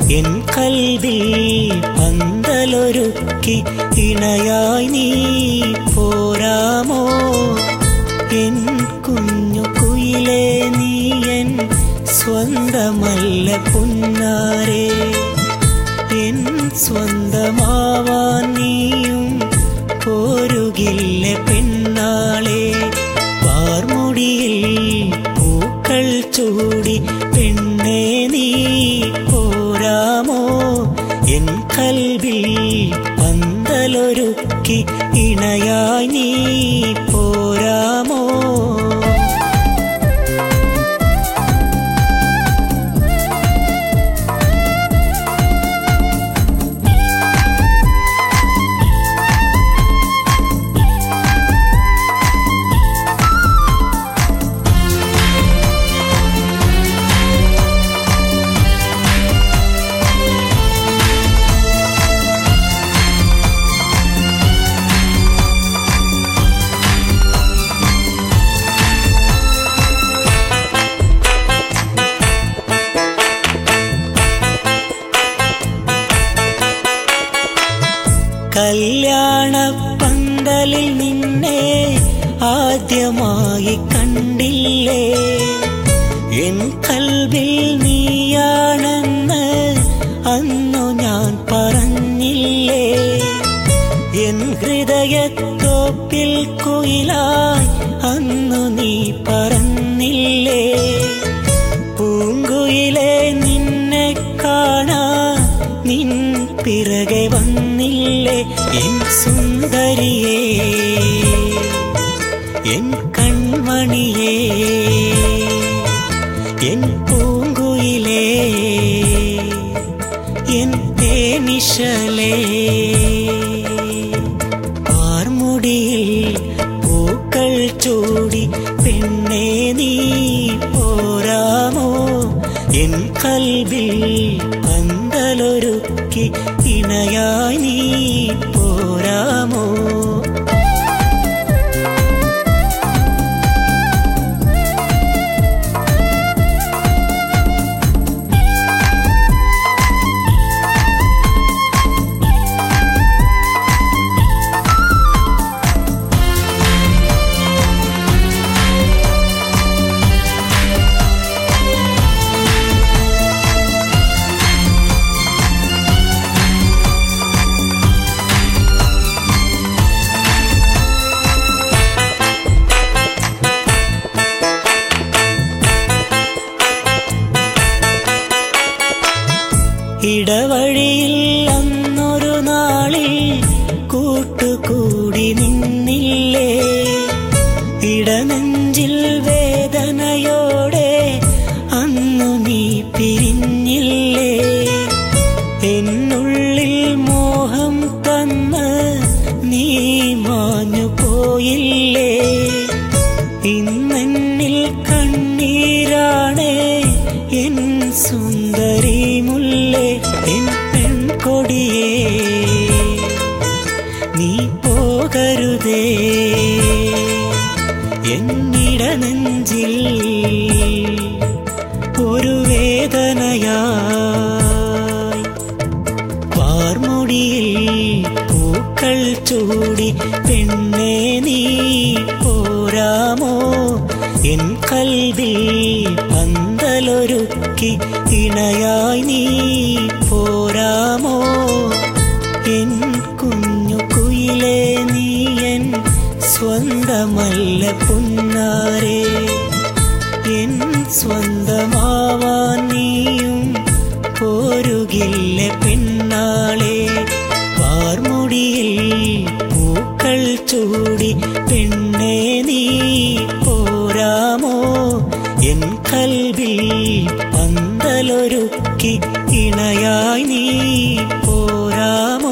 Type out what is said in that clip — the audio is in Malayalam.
എൻ കൽവിൽ പന്തലൊരുക്കി ഇണയായി നീ പോരാമോ? എൻ കുഞ്ഞു കുയിലേ നീ എൻ സ്വന്തമല്ല പുന്നാരേ, എൻ സ്വന്തമാവാൻ നീയും പോരുകില്ല പെണ്ണാളെ. വാർമുടിയിൽ പൂക്കൾ ചൂടി പെണ്ണേ നീ പോരാമോ? എൻ കൽവിൽ പന്തലൊരുക്കി ഇണയായി നീ പോരാമോ? കല്യാണ പന്തലിൽ നിന്നെ ആദ്യമായി കണ്ടില്ലേ, എൻ കൽവിൽ നീയാണെന്ന് അന്നു ഞാൻ പറഞ്ഞില്ലേ. എൻ ഹൃദയത്തോപ്പിൽ കുയിലായി അന്നു നീ പറഞ്ഞില്ലേ. പൂങ്കുയിലെ നിന്നെ കാണാൻ നിൻ പിറകെ വന്നില്ലേ. എൻ സുന്ദരിയേ, എൻ കൺമണിയേ, എൻ പൂങ്കുയിലേ, എൻ തേനിശലേ. വാർമുടിയിൽ പൂക്കൾ ചൂടി പെണ്ണേ നീ പോരാമോ? എൻ കൽവിൽ പന്തലൊരുക്കി ഇണയായി നീ പോരാമോ? ഇടവഴിയിൽ അന്നൊരു നാളിൽ കൂട്ടുകൂടി നിന്നില്ലേ. ഇടനെഞ്ചിൽ വേദനയോടെ അന്നു നീ പിരിഞ്ഞില്ലേ. എന്നുള്ളിൽ മോഹം തന്ന് നീ മാഞ്ഞു പോയില്ലേ. ഇന്നെന്നിൽ കണ്ണീരാണ് എൻ സുന്ദരി മുല്ലേ, എൻ പെൺകൊടിയേ നീ പോകരുതേ. എന്നിടനെഞ്ചിൽ ഒരു വേദനയായി വാർമുടിയിൽ പൂക്കൾ ചൂടി പെണ്ണേ നീ പോരാമോ? എൻ കൽവിൽ പന്തലൊരുക്കി ഇണയായി നീ പോരാമോ? എൻ കുഞ്ഞു കുയിലേ നീ എൻ സ്വന്തമല്ല പുന്നാരേ, എൻ സ്വന്തമാവാൻ നീയും പോരുകില്ല പെണ്ണാളെ. വാർമുടിയിൽ പൂക്കൾ ചൂടി പെണ്ണേ നീ പോരാമോ? എൻ കൽവിൽ പന്തലൊരുക്കി ഇണയായി നീ പോരാമോ?